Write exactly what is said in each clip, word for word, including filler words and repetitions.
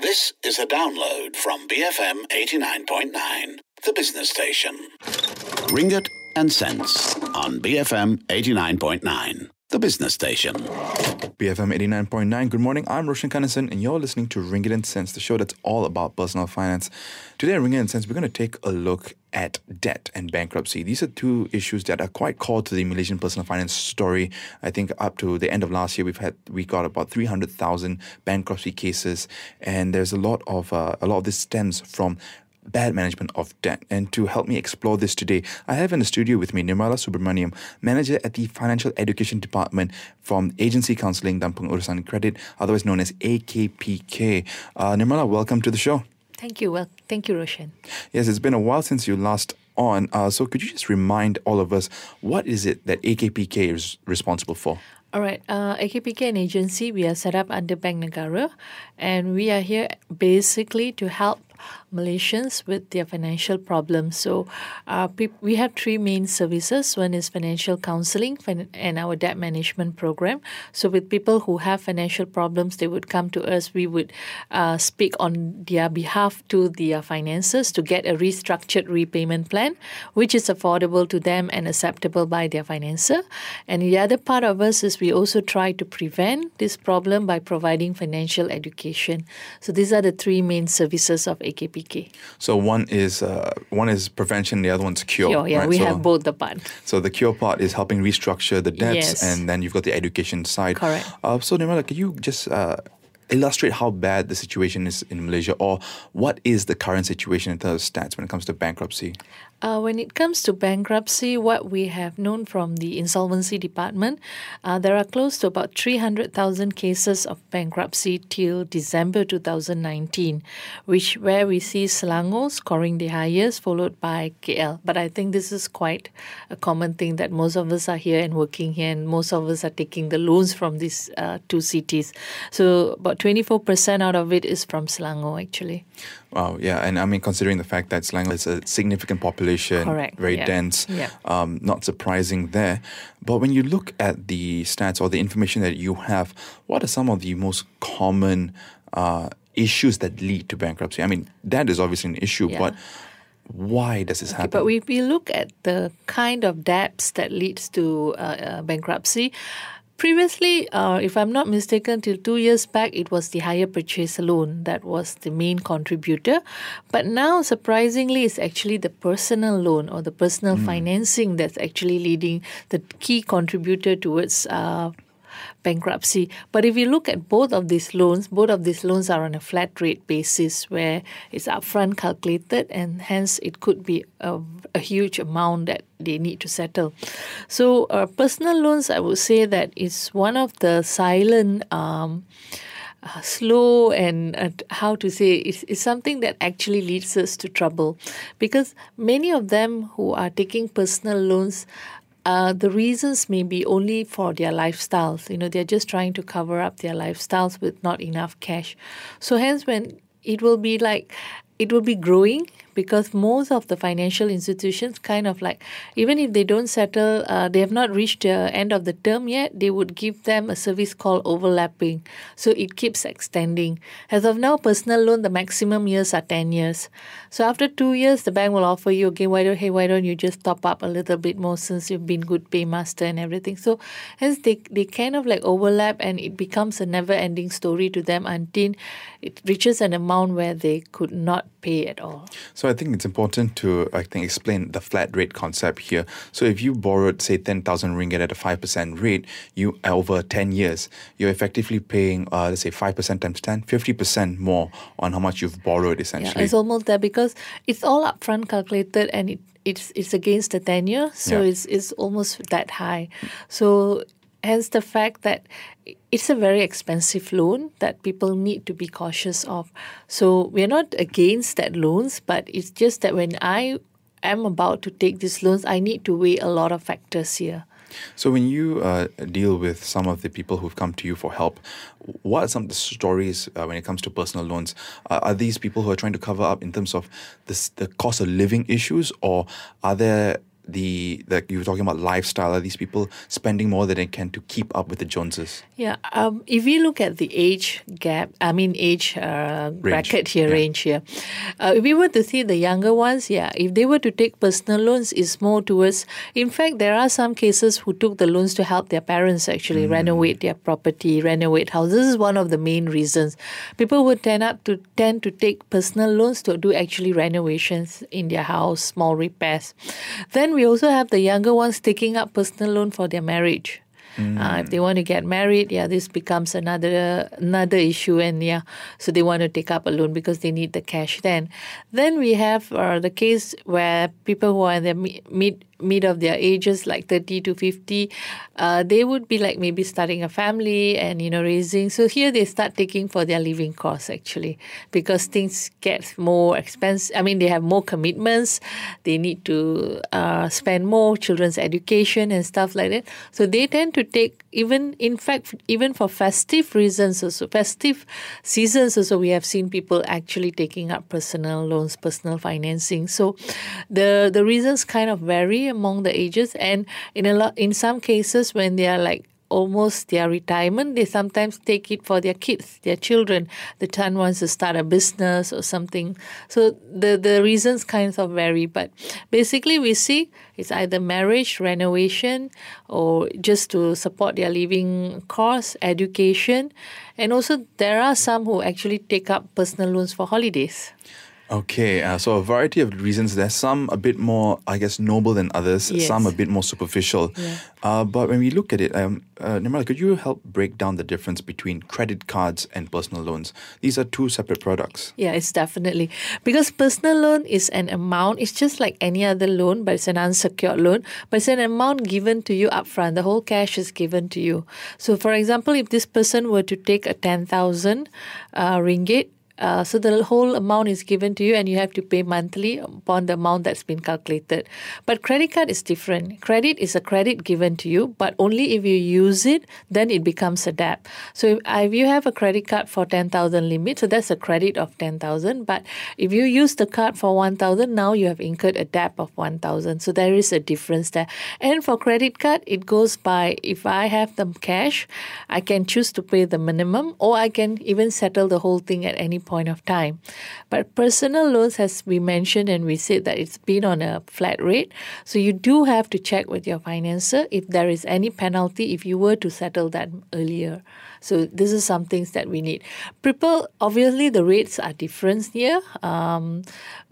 This is a download from B F M eighty-nine point nine, the business station. Ringgit and Cents on B F M eighty-nine point nine, the business station. B F M eighty-nine point nine. Good morning. I'm Roshan Kanasan, and you're listening to Ringgit and Cents, the show that's all about personal finance. Today at Ringgit and Cents, we're going to take a look at debt and bankruptcy. These are two issues that are quite core to the Malaysian personal finance story. I think up to the end of last year, we've had we got about three hundred thousand bankruptcy cases, and there's a lot of uh, a lot of this stems from bad management of debt. And to help me explore this today, I have in the studio with me Nirmala Subramaniam, manager at the Financial Education Department from Agency Counselling dan Pengurusan Kredit, otherwise known as A K P K. Uh, Nirmala, welcome to the show. Thank you. Well, thank you, Roshan. Yes, it's been a while since you last on. Uh, so could you just remind all of us, what is it that A K P K is responsible for? All right. Uh, A K P K, an agency, we are set up under Bank Negara, and we are here basically to help Malaysians with their financial problems. So uh, we have three main services. One is financial counseling and our debt management program. So with people who have financial problems, they would come to us. We would uh, speak on their behalf to their finances to get a restructured repayment plan, which is affordable to them and acceptable by their financer. And the other part of us is we also try to prevent this problem by providing financial education. So these are the three main services of A K P K. So one is uh, one is prevention, the other one's cure. Cure, yeah, right? we so, have both the part. So the cure part is helping restructure the debts, Yes. and then you've got the education side. Correct. Uh, so Nirmala, can you just uh, illustrate how bad the situation is in Malaysia, or what is the current situation in terms of stats when it comes to bankruptcy? Uh, when it comes to bankruptcy, what we have known from the insolvency department, uh, there are close to about three hundred thousand cases of bankruptcy till December two thousand nineteen, which where we see Selangor scoring the highest, followed by K L. But I think this is quite a common thing that most of us are here and working here, and most of us are taking the loans from these uh, two cities. So about twenty-four percent out of it is from Selangor, actually. Wow, yeah, and I mean, considering the fact that Selangor is a significant population, Correct. very Yeah. dense, Yeah. Um, not surprising there. But when you look at the stats or the information that you have, what are some of the most common uh, issues that lead to bankruptcy? I mean, that is obviously an issue, Yeah. but why does this Okay, happen? but if we look at the kind of debts that leads to uh, uh, bankruptcy, previously, uh, if I'm not mistaken, till two years back, it was the hire purchase loan that was the main contributor. But now, surprisingly, it's actually the personal loan or the personal mm. financing that's actually leading the key contributor towards uh, bankruptcy. But if you look at both of these loans, both of these loans are on a flat rate basis where it's upfront calculated, and hence it could be a, a huge amount that they need to settle. So uh, personal loans, I would say that is one of the silent um, Uh, slow and uh, how to say it's, it's something that actually leads us to trouble, because many of them who are taking personal loans, uh, the reasons may be only for their lifestyles. You know, they're just trying to cover up their lifestyles with not enough cash. So hence, when it will be like it will be growing, because most of the financial institutions kind of like, even if they don't settle, uh, they have not reached the end of the term yet, they would give them a service called overlapping. So it keeps extending. As of now, personal loan, the maximum years are ten years. So after two years, the bank will offer you, okay, why don't, hey, why don't you just top up a little bit more since you've been good paymaster and everything. So hence they, they kind of like overlap, and it becomes a never-ending story to them until it reaches an amount where they could not pay at all. So I think it's important to, I think, explain the flat rate concept here. So if you borrowed, say, ten thousand ringgit at a five percent rate, you over ten years, you're effectively paying, uh, let's say, five percent times ten, fifty percent more on how much you've borrowed, essentially. Yeah, it's almost there because it's all upfront calculated, and it, it's it's against the tenure, so yeah. it's it's almost that high. So hence the fact that it's a very expensive loan that people need to be cautious of. So we're not against that loans, but it's just that when I am about to take these loans, I need to weigh a lot of factors here. So when you uh, deal with some of the people who've come to you for help, what are some of the stories uh, when it comes to personal loans? Uh, are these people who are trying to cover up in terms of this, the cost of living issues, or are there the, the you were talking about lifestyle? Are these people spending more than they can to keep up with the Joneses? Yeah, um, if we look at the age gap, I mean age uh, bracket here, yeah. range here, uh, if we were to see the younger ones, yeah, if they were to take personal loans, it's more towards, in fact, there are some cases who took the loans to help their parents actually mm. renovate their property, renovate houses. This is one of the main reasons. People would tend up to tend to take personal loans to do actually renovations in their house, small repairs. Then we also have the younger ones taking up personal loan for their marriage. Mm. Uh, if they want to get married, yeah, this becomes another another issue, and yeah, so they want to take up a loan because they need the cash. Then, then we have uh, the case where people who are in the mid mid of their ages, like thirty to fifty, uh, they would be like maybe starting a family and, you know, raising. So here they start taking for their living costs actually, because things get more expensive. I mean, they have more commitments. They need to uh, spend more, children's education and stuff like that. So they tend to take, even, in fact, even for festive reasons also, festive seasons also, we have seen people actually taking up personal loans, personal financing. So the, the reasons kind of vary among the ages, and in a lot, in some cases when they are like almost their retirement, they sometimes take it for their kids, their children. The son wants to start a business or something. So the, the reasons kind of vary, but basically we see it's either marriage, renovation, or just to support their living costs, education, and also there are some who actually take up personal loans for holidays. Okay, uh, so a variety of reasons. There's some a bit more, I guess, noble than others, yes. some a bit more superficial. Yeah. Uh, but when we look at it, um, uh, Nirmala, could you help break down the difference between credit cards and personal loans? These are two separate products. Yeah, it's definitely. Because personal loan is an amount, it's just like any other loan, but it's an unsecured loan, but it's an amount given to you upfront. The whole cash is given to you. So, for example, if this person were to take a ten thousand uh, ringgit, Uh, so the whole amount is given to you and you have to pay monthly upon the amount that's been calculated. But credit card is different. Credit is a credit given to you, but only if you use it, then it becomes a debt. So if, if you have a credit card for ten thousand limit, so that's a credit of ten thousand. But if you use the card for one thousand, now you have incurred a debt of one thousand. So there is a difference there. And for credit card, it goes by, if I have the cash, I can choose to pay the minimum, or I can even settle the whole thing at any point. point of time. But personal loans, as we mentioned and we said that it's been on a flat rate, so you do have to check with your financer if there is any penalty if you were to settle that earlier. So this is some things that we need. People, obviously the rates are different here. Um,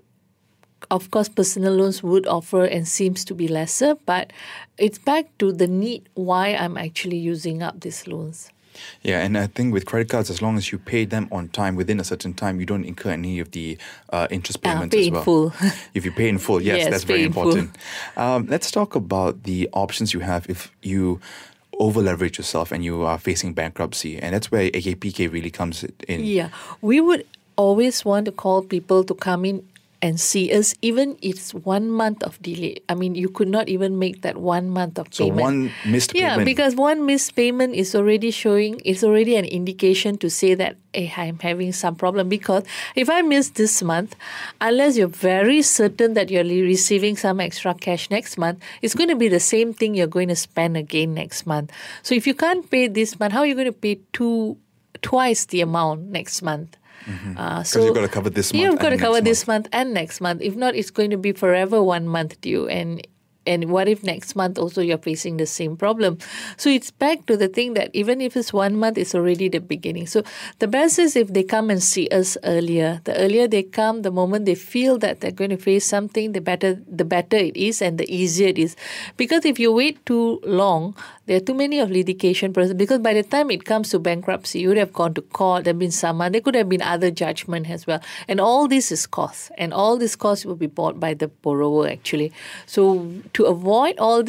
Of course, personal loans would offer and seems to be lesser, but it's back to the need why I'm actually using up these loans. Yeah, and I think with credit cards, as long as you pay them on time, within a certain time, you don't incur any of the uh, interest payments uh, pay as well. in full. If you pay in full, yes, yes that's very in important. Um, let's talk about the options you have if you over-leverage yourself and you are facing bankruptcy. And that's where A K P K really comes in. Yeah, we would always want to call people to come in and see us, even if it's one month of delay. I mean, you could not even make that one month of so payment. So one missed yeah, payment. Yeah, because one missed payment is already showing, it's already an indication to say that, hey, I'm having some problem. Because if I miss this month, unless you're very certain that you're receiving some extra cash next month, it's going to be the same thing you're going to spend again next month. So if you can't pay this month, how are you going to pay two, twice the amount next month? Because mm-hmm. uh, so you've got to cover this month. You've got to cover month. this month and next month. If not, it's going to be forever one month due. And and what if next month also you're facing the same problem? So it's back to the thing that even if it's one month, it's already the beginning. So the best is if they come and see us earlier. The earlier they come, the moment they feel that they're going to face something, the better the better it is and the easier it is. Because if you wait too long, there are too many of litigation process. Because by the time it comes to bankruptcy, you would have gone to court, there have been summoned, there could have been other judgment as well. And all this is cost. And all this cost will be bought by the borrower actually. So to avoid all this,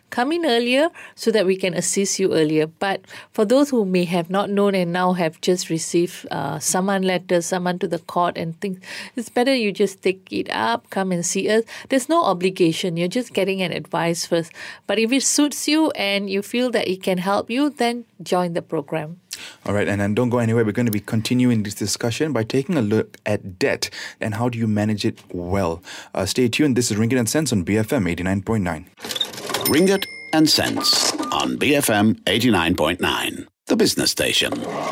come in earlier so that we can assist you earlier. But for those who may have not known and now have just received uh, summon letters, summon to the court and things, it's better you just take it up, come and see us. There's no obligation. You're just getting an advice first. But if it suits you and you feel that it can help you, then join the program. All right, and then don't go anywhere. We're going to be continuing this discussion by taking a look at debt and how do you manage it well. Uh, stay tuned. This is Ringgit and Cents on B F M eighty-nine point nine. Ringgit and Cents on B F M eighty-nine point nine, the business station.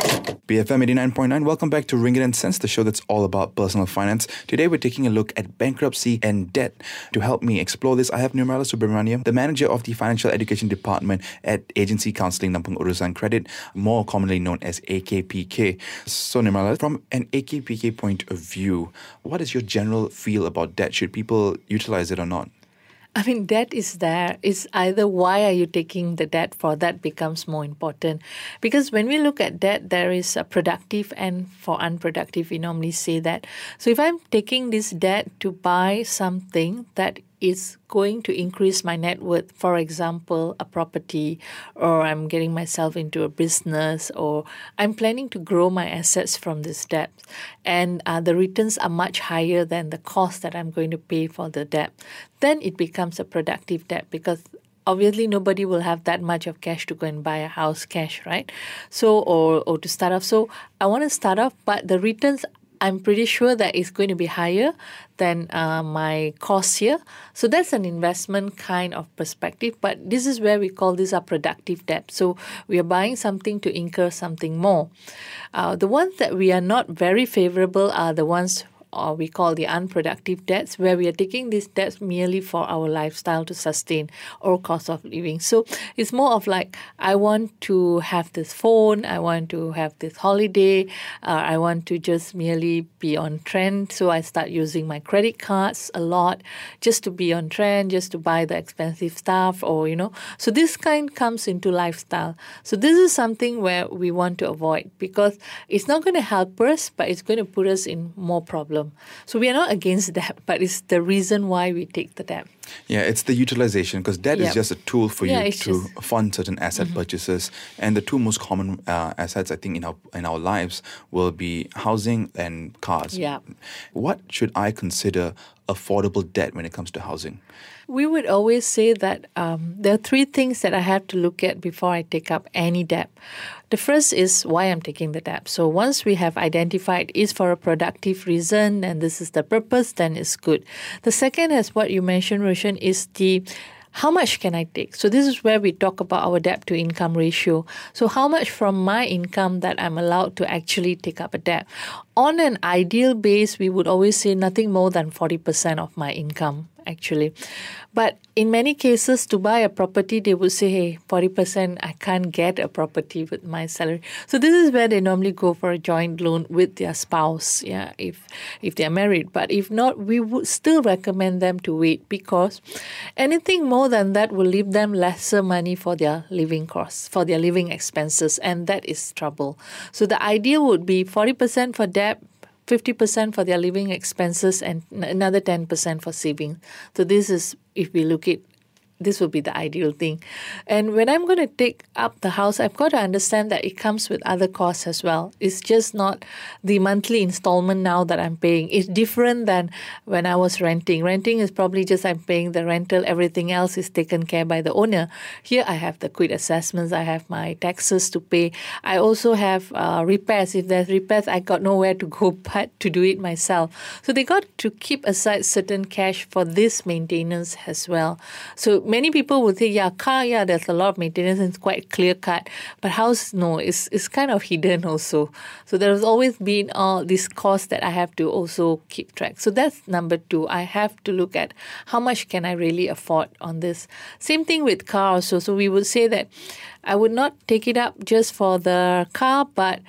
B F M eighty-nine point nine. Welcome back to Ringgit and Cents, the show that's all about personal finance. Today we're taking a look at bankruptcy and debt. To help me explore this, I have Nirmala Subramaniam, the manager of the Financial Education Department at Agency Counselling Nampung Urusan Credit, more commonly known as A K P K. So Nirmala, from an A K P K point of view, what is your general feel about debt? Should people utilize it or not? I mean, debt is there. It's either why are you taking the debt for, that becomes more important. Because when we look at debt, there is a productive and for unproductive, we normally say that. So if I'm taking this debt to buy something that is going to increase my net worth, for example, a property, or I'm getting myself into a business, or I'm planning to grow my assets from this debt, and uh, the returns are much higher than the cost that I'm going to pay for the debt, then it becomes a productive debt because obviously nobody will have that much of cash to go and buy a house cash, right? So, or, or to start off. So I want to start off, but the returns I'm pretty sure that it's going to be higher than uh, my cost here. So that's an investment kind of perspective. But this is where we call this a productive debt. So we are buying something to incur something more. Uh, the ones that we are not very favorable are the ones or we call the unproductive debts, where we are taking these debts merely for our lifestyle to sustain or cost of living. So it's more of like, I want to have this phone, I want to have this holiday, uh, I want to just merely be on trend. So I start using my credit cards a lot just to be on trend, just to buy the expensive stuff or, you know. So this kind comes into lifestyle. So this is something where we want to avoid because it's not going to help us, but it's going to put us in more problems. So we are not against debt, but it's the reason why we take the debt. Yeah, it's the utilization because debt yep. is just a tool for yeah, you to just... fund certain asset mm-hmm. purchases. And the two most common uh, assets, I think, in our in our lives will be housing and cars. Yeah. What should I consider affordable debt when it comes to housing? We would always say that um, there are three things that I have to look at before I take up any debt. The first is why I'm taking the debt. So once we have identified it's for a productive reason and this is the purpose, then it's good. The second is what you mentioned, Roshan, is the how much can I take? So this is where we talk about our debt to income ratio. So how much from my income that I'm allowed to actually take up a debt? On an ideal base, we would always say nothing more than forty percent of my income, actually. But in many cases, to buy a property, they would say, hey, forty percent, I can't get a property with my salary. So this is where they normally go for a joint loan with their spouse, yeah, if if they are married. But if not, we would still recommend them to wait because anything more than that will leave them lesser money for their living costs, for their living expenses, and that is trouble. So the idea would be forty percent for debt, fifty percent for their living expenses, and another ten percent for savings. So this is, if we look at, this would be the ideal thing. And when I'm going to take up the house, I've got to understand that it comes with other costs as well. It's just not the monthly installment now that I'm paying. It's different than when I was renting. Renting is probably just I'm paying the rental. Everything else is taken care by the owner. Here I have the quick assessments. I have my taxes to pay. I also have uh, repairs. If there's repairs, I got nowhere to go but to do it myself. So they got to keep aside certain cash for this maintenance as well. So many people would say, yeah, car, yeah, there's a lot of maintenance and it's quite clear-cut. But house, no, it's, it's kind of hidden also. So there has always been all these costs that I have to also keep track. So that's number two. I have to look at how much can I really afford on this. Same thing with car also. So we would say that I would not take it up just for the car, but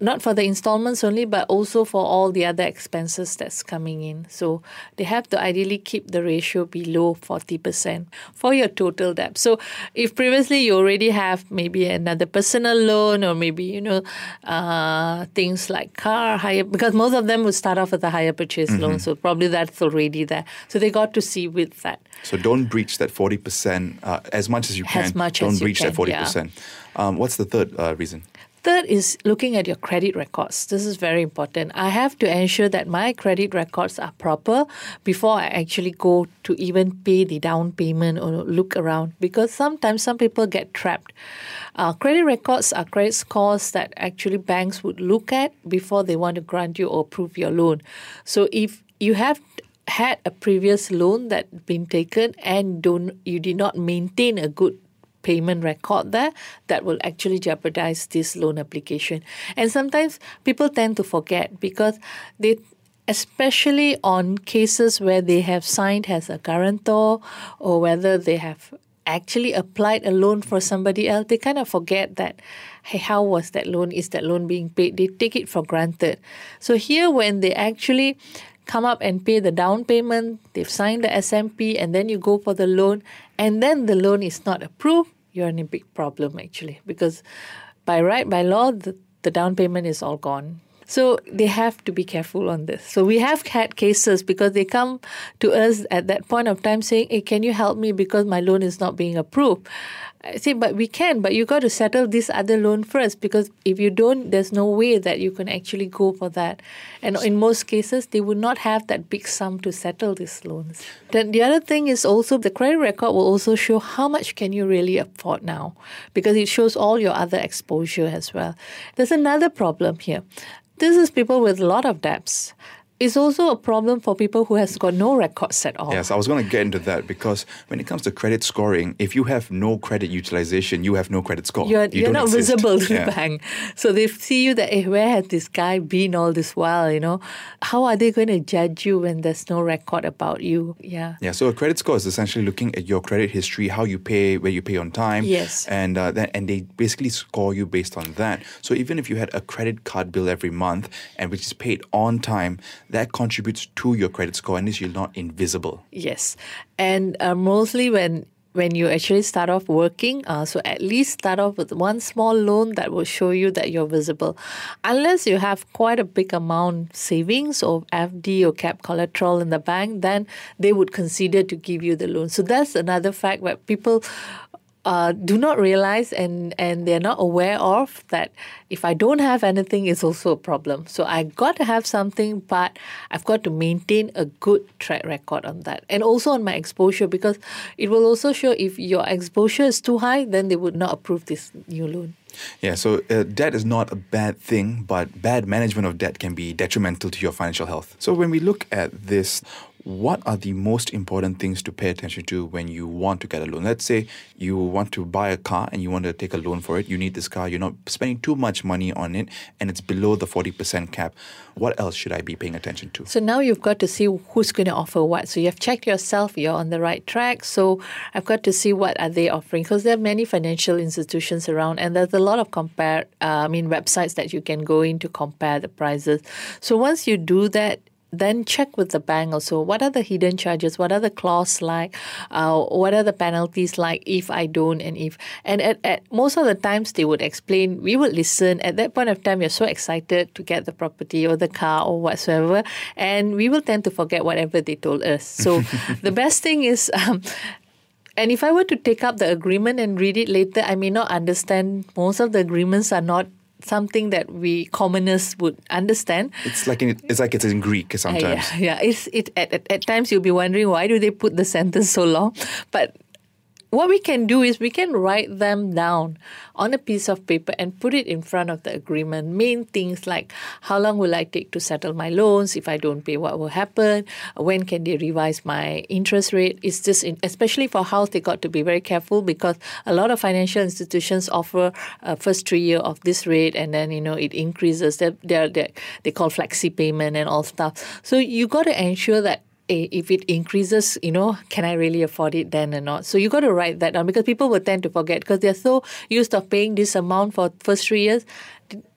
not for the installments only, but also for all the other expenses that's coming in. So they have to ideally keep the ratio below forty percent for your total debt. So if previously you already have maybe another personal loan or maybe, you know, uh, things like car hire, because most of them would start off with a hire purchase mm-hmm. loan. So probably that's already there. So they got to see with that. So don't breach that forty percent uh, as much as you can. As much don't as you breach can, that forty percent. Yeah. Um, what's the third uh, reason? Third is looking at your credit records. This is very important. I have to ensure that my credit records are proper before I actually go to even pay the down payment or look around, because sometimes some people get trapped. Uh, credit records are credit scores that actually banks would look at before they want to grant you or approve your loan. So if you have had a previous loan that been taken and don't you did not maintain a good payment record there, that will actually jeopardize this loan application. And sometimes people tend to forget because they, especially on cases where they have signed as a guarantor or whether they have actually applied a loan for somebody else, they kind of forget that, hey, how was that loan? Is that loan being paid? They take it for granted. So here, when they actually come up and pay the down payment, they've signed the S M P, and then you go for the loan, and then the loan is not approved, you're in a big problem actually, because by right, by law, the, the down payment is all gone. So they have to be careful on this. So we have had cases because they come to us at that point of time saying, hey, can you help me because my loan is not being approved? I say, but we can, but you got to settle this other loan first, because if you don't, there's no way that you can actually go for that. And in most cases, they would not have that big sum to settle these loans. Then the other thing is also the credit record will also show how much can you really afford now, because it shows all your other exposure as well. There's another problem here. This is people with a lot of debts. It's also a problem for people who has got no records at all. Yes, I was going to get into that, because when it comes to credit scoring, if you have no credit utilization, you have no credit score. You're, you you're not exist. visible to yeah. the bank. So they see you that, hey, where has this guy been all this while, you know? How are they going to judge you when there's no record about you? Yeah. Yeah, so a credit score is essentially looking at your credit history, how you pay, where you pay on time. Yes. And, uh, then, and they basically score you based on that. So even if you had a credit card bill every month, and which is paid on time, that contributes to your credit score, and is you're not invisible. Yes. And uh, mostly when when you actually start off working, uh, so at least start off with one small loan that will show you that you're visible. Unless you have quite a big amount savings or F D or cap collateral in the bank, then they would consider to give you the loan. So that's another fact where people Uh, do not realize and, and they're not aware of, that if I don't have anything, it's also a problem. So I got to have something, but I've got to maintain a good track record on that. And also on my exposure, because it will also show if your exposure is too high, then they would not approve this new loan. Yeah, so uh, debt is not a bad thing, but bad management of debt can be detrimental to your financial health. So when we look at this, what are the most important things to pay attention to when you want to get a loan? Let's say you want to buy a car and you want to take a loan for it. You need this car. You're not spending too much money on it, and it's below the forty percent cap. What else should I be paying attention to? So now you've got to see who's going to offer what. So you've checked yourself, you're on the right track. So I've got to see what are they offering, because there are many financial institutions around, and there's a lot of compare, uh, I mean, websites that you can go in to compare the prices. So once you do that, then check with the bank also. What are the hidden charges? What are the clauses like? Uh, what are the penalties like if I don't and if? And at, at most of the times they would explain, we would listen. At that point of time, you're so excited to get the property or the car or whatsoever. And we will tend to forget whatever they told us. So the best thing is... Um, And if I were to take up the agreement and read it later, I may not understand. Most of the agreements are not something that we commoners would understand. It's like in, it's like it's in Greek sometimes. Uh, yeah, yeah. It's it at, at at times you'll be wondering, why do they put the sentence so long? But what we can do is we can write them down on a piece of paper and put it in front of the agreement. Main things like, how long will I take to settle my loans? If I don't pay, what will happen? When can they revise my interest rate? It's just, in, especially for house, they got to be very careful, because a lot of financial institutions offer a first three year of this rate, and then, you know, it increases. They're, they're, they're, they call flexi payment and all stuff. So you got to ensure that if it increases, you know, can I really afford it then or not? So you got to write that down, because people will tend to forget, because they're so used to paying this amount for first three years.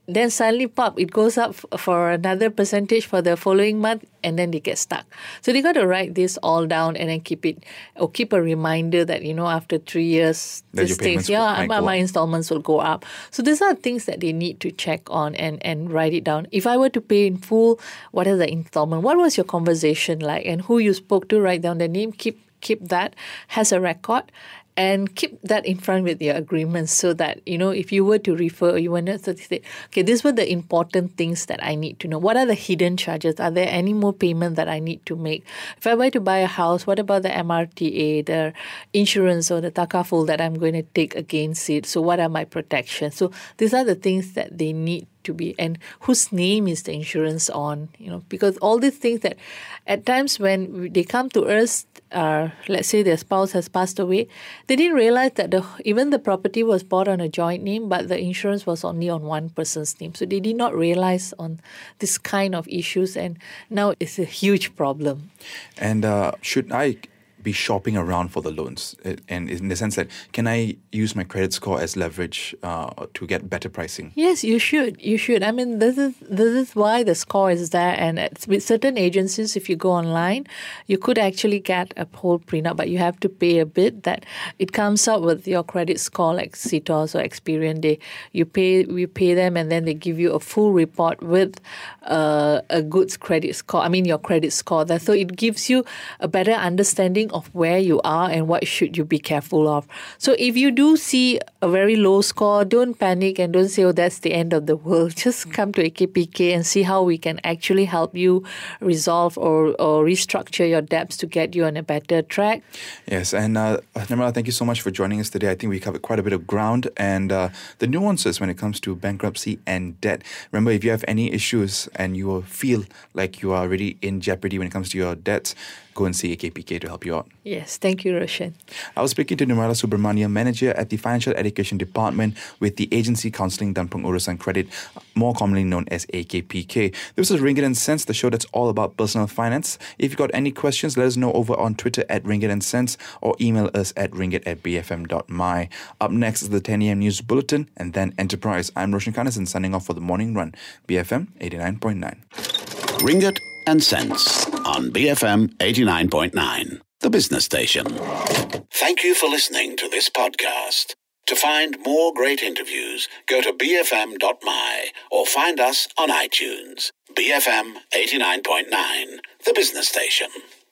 then suddenly pop, it goes up f- for another percentage for the following month, and then they get stuck. So they got to write this all down and then keep it, or keep a reminder that, you know, after three years, That these your things, payments yeah, might my, go my up. installments will go up. So these are things that they need to check on and, and write it down. If I were to pay in full, what is the installment? What was your conversation like? And who you spoke to, write down the name, keep keep that, has a record, and keep that in front with your agreements so that, you know, if you were to refer, or you were to say, okay, these were the important things that I need to know. What are the hidden charges? Are there any more payment that I need to make? If I were to buy a house, what about the M R T A, the insurance or the takaful that I'm going to take against it? So what are my protections? So these are the things that they need to be, and whose name is the insurance on, you know, because all these things that at times when they come to us, uh, let's say their spouse has passed away, they didn't realize that the even the property was bought on a joint name, but the insurance was only on one person's name. So they did not realize on this kind of issues, and now it's a huge problem. And uh, should I be shopping around for the loans? Uh, And in the sense that, can I use my credit score as leverage uh, to get better pricing? Yes, you should. You should. I mean, this is this is why the score is there. And it's, with certain agencies, if you go online, you could actually get a whole prenup, but you have to pay a bit. That it comes up with your credit score, like C T O S or Experian. They you pay we pay them, and then they give you a full report with uh, a good credit score. I mean, your credit score. That so it gives you a better understanding of where you are and what should you be careful of. So if you do see a very low score, don't panic and don't say, oh, that's the end of the world. Just come to A K P K and see how we can actually help you resolve or, or restructure your debts to get you on a better track. Yes, and uh, Nirmala, thank you so much for joining us today. I think we covered quite a bit of ground and uh, the nuances when it comes to bankruptcy and debt. Remember, if you have any issues and you feel like you are already in jeopardy when it comes to your debts, go and see A K P K to help you out. Yes, thank you, Roshan. I was speaking to Nirmala Subramaniam, Manager at the Financial Education Department with the Agency Counselling Danpung Urusan Credit, more commonly known as A K P K. This is Ringgit and Cents, the show that's all about personal finance. If you've got any questions, let us know over on Twitter at Ringgit and Cents or email us at ringgit at b f m dot m y. Up next is the ten a.m. News Bulletin and then Enterprise. I'm Roshan Kanasan signing off for the morning run. B F M eighty-nine point nine. Ringgit and Cents on B F M eighty-nine point nine, the business station. Thank you for listening to this podcast. To find more great interviews, go to b f m dot m y or find us on iTunes. B F M eighty-nine point nine, the business station.